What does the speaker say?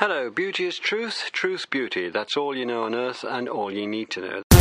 Hello, beauty is truth, truth beauty. That's all you know on earth and all you need to know.